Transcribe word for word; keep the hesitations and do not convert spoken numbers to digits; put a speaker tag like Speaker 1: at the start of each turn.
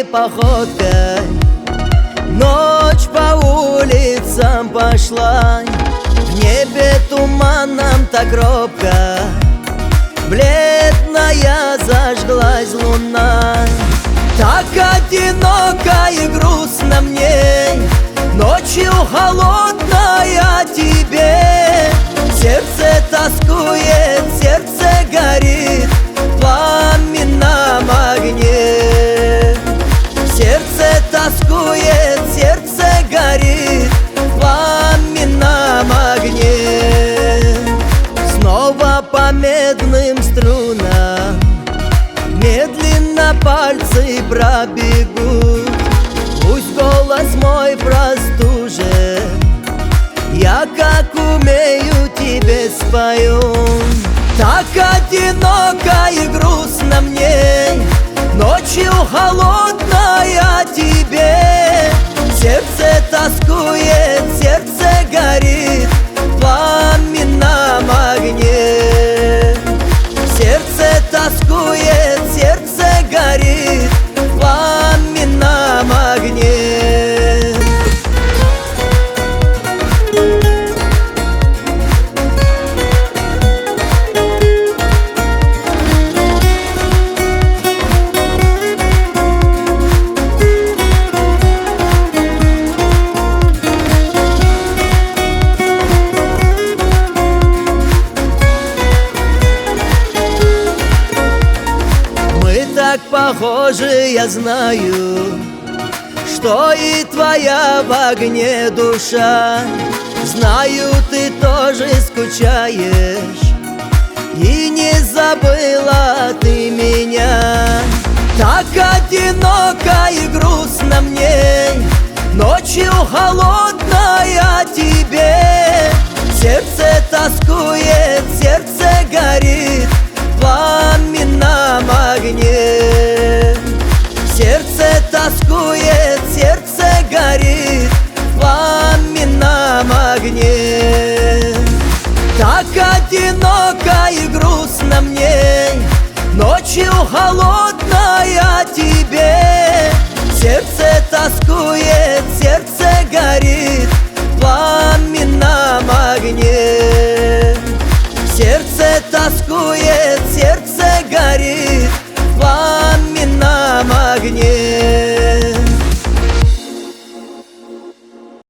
Speaker 1: походкой. Ночь по улицам пошла, в небе туманом так робко, бледная зажглась луна. Так одиноко и грустно мне, ночью холодная тебе. Сердце тоскует, сердце горит в пламенном огне. Сердце тоскует, сердце горит в пламенном огне. Снова по медным струнам медленно пальцы пробегут. Пусть голос мой простужен, я как умею тебе спою. Так одиноко и грустно мне, ночью холодная тебе. Сердце тоскует, сердце горит в пламенном огне. Сердце тоскует, сердце горит в пламенном огне. Так похоже, я знаю, что и твоя в огне душа. Знаю, ты тоже скучаешь, и не забыла ты меня. Так одиноко и грустно мне, ночью холодная тебе. Сердце тоскует, сердце горит в пламенном огне.